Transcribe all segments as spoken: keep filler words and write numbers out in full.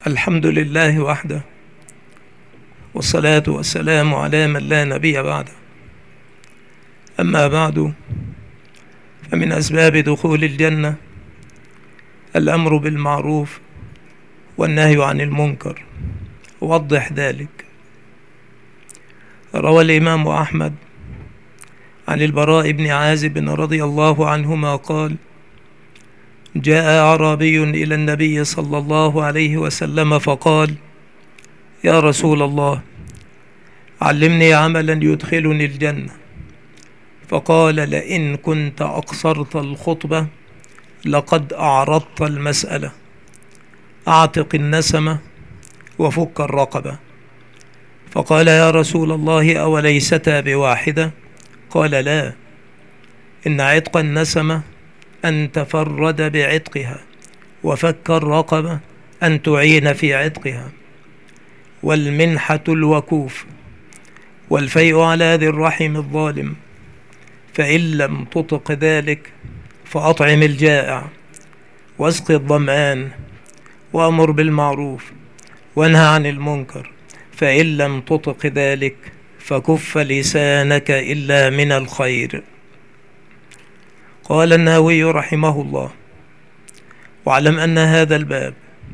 الحمد لله وحده، والصلاة والسلام على من لا نبي بعده. أما بعد، فمن أسباب دخول الجنة الأمر بالمعروف والنهي عن المنكر. وضح ذلك. روى الإمام أحمد عن البراء بن عازب رضي الله عنهما قال: جاء أعرابي إلى النبي صلى الله عليه وسلم فقال: يا رسول الله، علمني عملا يدخلني الجنة. فقال: لئن كنت أقصرت الخطبة لقد أعرضت المسألة، أعتق النسمة وفك الرقبة. فقال: يا رسول الله، أوليستا بواحدة؟ قال: لا، إن عتق النسمة أن تفرد بعتقها، وفك الرقبة أن تعين في عتقها، والمنحة الوكوف، والفيء على ذي الرحم الظالم. فإن لم تطق ذلك فأطعم الجائع، واسق الظمآن، وأمر بالمعروف، وانهى عن المنكر. فإن لم تطق ذلك فكف لسانك إلا من الخير. قال النووي رحمه الله: واعلم أن هذا الباب،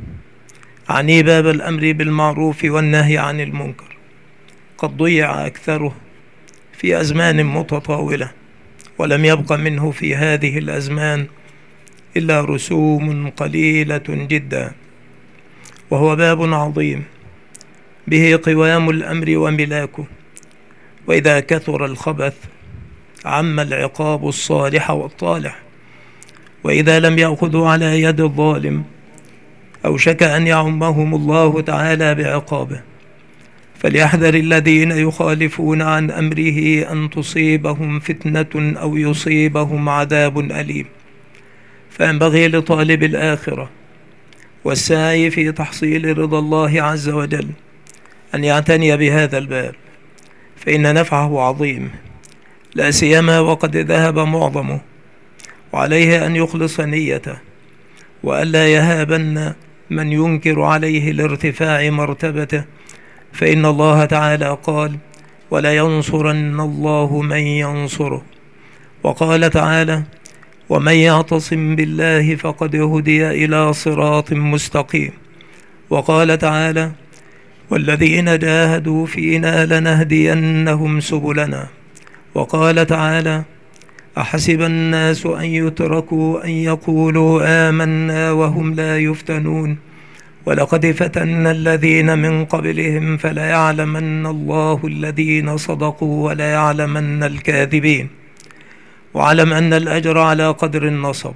عني باب الأمر بالمعروف والنهي عن المنكر، قد ضيع أكثره في أزمان متطاولة، ولم يبق منه في هذه الأزمان إلا رسوم قليلة جدا. وهو باب عظيم به قوام الأمر وملاكه، وإذا كثر الخبث عم العقاب الصالح والطالح، وإذا لم يأخذوا على يد الظالم أوشك أن يعمهم الله تعالى بعقابه. فليحذر الذين يخالفون عن أمره أن تصيبهم فتنة أو يصيبهم عذاب أليم. فينبغي لطالب الآخرة والسعي في تحصيل رضا الله عز وجل أن يعتني بهذا الباب، فإن نفعه عظيم، لا سيما وقد ذهب معظمه. وعليه أن يخلص نيته، وألا يهابن من ينكر عليه لارتفاع مرتبته، فإن الله تعالى قال: ولا ينصرن الله من ينصره. وقال تعالى: ومن يعتصم بالله فقد هدي إلى صراط مستقيم. وقال تعالى: والذين جاهدوا فينا لنهدينهم سبلنا. وقال تعالى: أحسب الناس أن يتركوا أن يقولوا آمنا وهم لا يفتنون، ولقد فتنا الذين من قبلهم فليعلمن الله الذين صدقوا وليعلمن الكاذبين. وعلم أن الأجر على قدر النصب،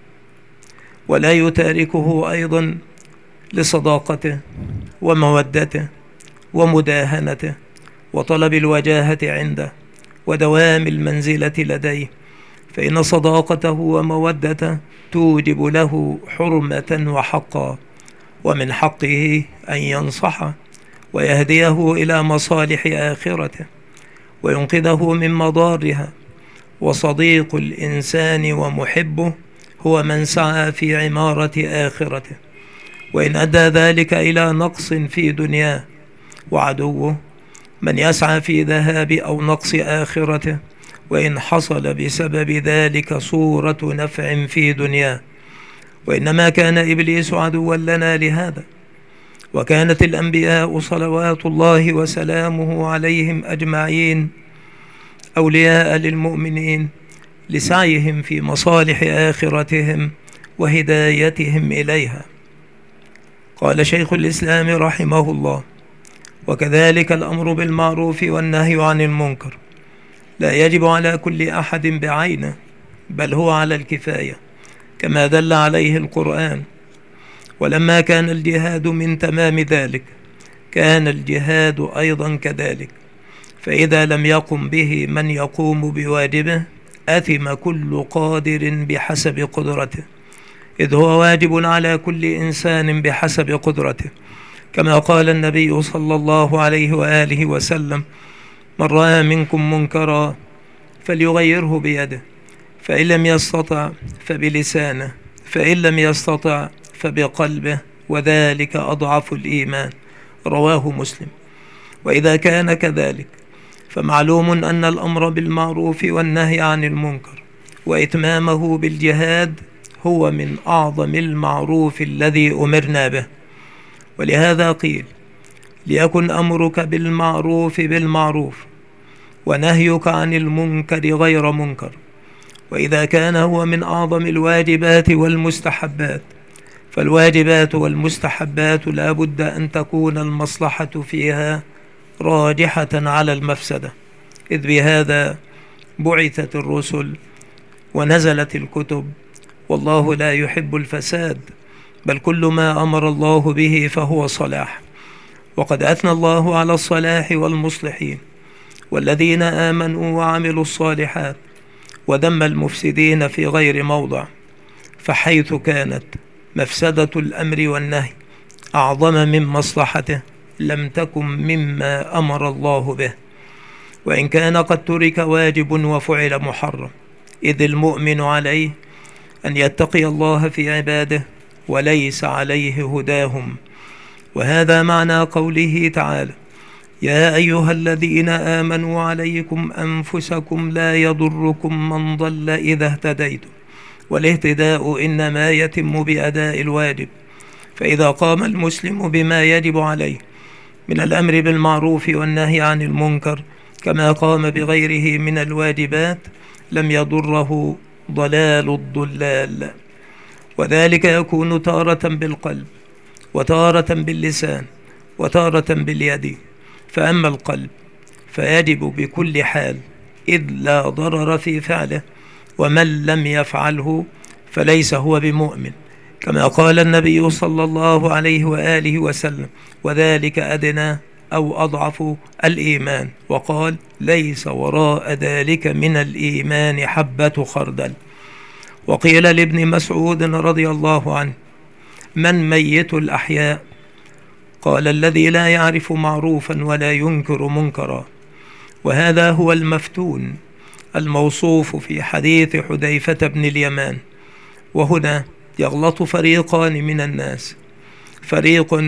ولا يتاركه أيضا لصداقته ومودته ومداهنته وطلب الوجاهة عنده ودوام المنزلة لديه، فإن صداقته ومودته توجب له حرمة وحقا، ومن حقه أن ينصحه ويهديه إلى مصالح آخرته وينقذه من مضارها. وصديق الإنسان ومحبه هو من سعى في عمارة آخرته، وإن أدى ذلك إلى نقص في دنياه. وعدوه من يسعى في ذهاب أو نقص آخرته، وإن حصل بسبب ذلك صورة نفع في دنياه. وإنما كان إبليس عدوا لنا لهذا، وكانت الأنبياء صلوات الله وسلامه عليهم أجمعين أولياء للمؤمنين لسعيهم في مصالح آخرتهم وهدايتهم إليها. قال شيخ الإسلام رحمه الله: وكذلك الأمر بالمعروف والنهي عن المنكر لا يجب على كل أحد بعينه، بل هو على الكفاية كما دل عليه القرآن. ولما كان الجهاد من تمام ذلك كان الجهاد أيضا كذلك، فإذا لم يقم به من يقوم بواجبه أثم كل قادر بحسب قدرته، إذ هو واجب على كل إنسان بحسب قدرته، كما قال النبي صلى الله عليه وآله وسلم: من رأى منكم منكرا فليغيره بيده، فإن لم يستطع فبلسانه، فإن لم يستطع فبقلبه، وذلك أضعف الإيمان، رواه مسلم. وإذا كان كذلك فمعلوم أن الأمر بالمعروف والنهي عن المنكر وإتمامه بالجهاد هو من أعظم المعروف الذي أمرنا به. ولهذا قيل: ليكن أمرك بالمعروف بالمعروف ونهيك عن المنكر غير منكر. وإذا كان هو من أعظم الواجبات والمستحبات، فالواجبات والمستحبات لا بد أن تكون المصلحة فيها راجحة على المفسدة، إذ بهذا بعثت الرسل ونزلت الكتب، والله لا يحب الفساد، بل كل ما أمر الله به فهو صلاح. وقد أثنى الله على الصلاح والمصلحين والذين آمنوا وعملوا الصالحات، وذم المفسدين في غير موضع. فحيث كانت مفسدة الأمر والنهي أعظم من مصلحته لم تكن مما أمر الله به، وإن كان قد ترك واجب وفعل محرم، إذ المؤمن عليه أن يتقي الله في عباده وليس عليه هداهم. وهذا معنى قوله تعالى: يا أيها الذين آمنوا عليكم أنفسكم لا يضركم من ضل إذا اهتديتم. والاهتداء إنما يتم بأداء الواجب، فإذا قام المسلم بما يجب عليه من الأمر بالمعروف والنهي عن المنكر كما قام بغيره من الواجبات لم يضره ضلال الضلال. وذلك يكون تارة بالقلب، وتارة باللسان، وتارة باليد. فأما القلب فيجب بكل حال، إذ لا ضرر في فعله، ومن لم يفعله فليس هو بمؤمن، كما قال النبي صلى الله عليه وآله وسلم: وذلك أدنى أو أضعف الإيمان. وقال: ليس وراء ذلك من الإيمان حبة خردل. وقيل لابن مسعود رضي الله عنه: من ميت الأحياء؟ قال: الذي لا يعرف معروفا ولا ينكر منكرا. وهذا هو المفتون الموصوف في حديث حذيفة بن اليمان. وهنا يغلط فريقان من الناس: فريق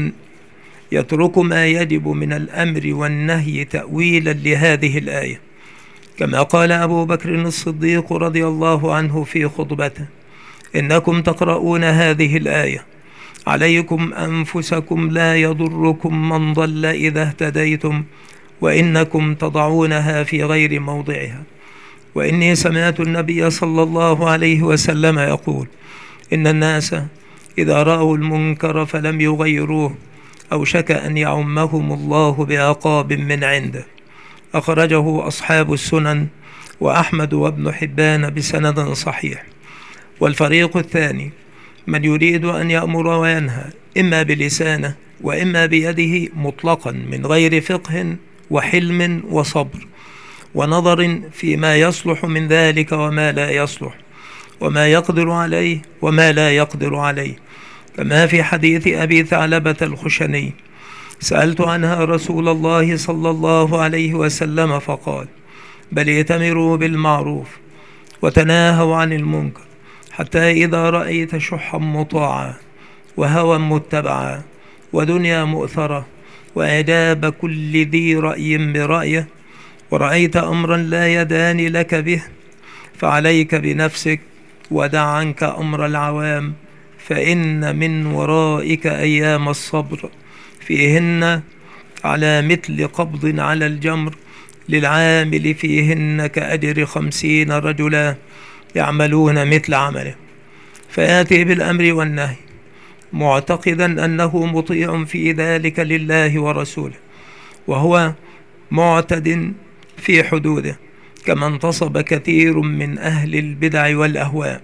يترك ما يجب من الأمر والنهي تأويلا لهذه الآية، كما قال أبو بكر الصديق رضي الله عنه في خطبته: إنكم تقرؤون هذه الآية: عليكم أنفسكم لا يضركم من ضل إذا اهتديتم، وإنكم تضعونها في غير موضعها. وإني سمعت النبي صلى الله عليه وسلم يقول: إن الناس إذا رأوا المنكر فلم يغيروه أوشك أن يعمهم الله بعقاب من عنده. أخرجه أصحاب السنن وأحمد وابن حبان بسند صحيح. والفريق الثاني من يريد أن يأمر وينهى إما بلسانه وإما بيده مطلقا من غير فقه وحلم وصبر ونظر فيما يصلح من ذلك وما لا يصلح، وما يقدر عليه وما لا يقدر عليه، كما في حديث أبي ثعلبة الخشني: سألت عنها رسول الله صلى الله عليه وسلم فقال: بل ائتمروا بالمعروف وتناهوا عن المنكر، حتى إذا رأيت شحا مطاعا وهوى متبعا ودنيا مؤثرة وإعجاب كل ذي رأي برأيه، ورأيت أمرا لا يدان لك به، فعليك بنفسك ودع عنك أمر العوام، فإن من ورائك أيام الصبر فيهن على مثل قبض على الجمر، للعامل فيهن كأجر خمسين رجلا يعملون مثل عمله. فيأتي بالأمر والنهي معتقدا أنه مطيع في ذلك لله ورسوله، وهو معتد في حدوده، كما انتصب كثير من أهل البدع والأهواء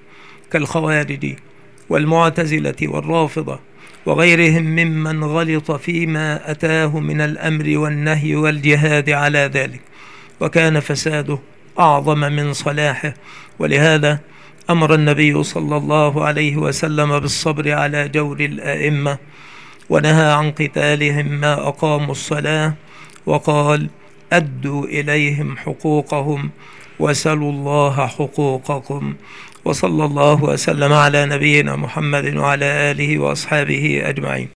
كالخوارج والمعتزلة والرافضة وغيرهم ممن غلط فيما أتاه من الأمر والنهي والجهاد على ذلك، وكان فساده أعظم من صلاحه. ولهذا أمر النبي صلى الله عليه وسلم بالصبر على جور الأئمة، ونهى عن قتالهم ما أقاموا الصلاة، وقال: أدوا إليهم حقوقهم واسألوا الله حقوقكم. وصلى الله وسلم على نبينا محمد وعلى آله وأصحابه أجمعين.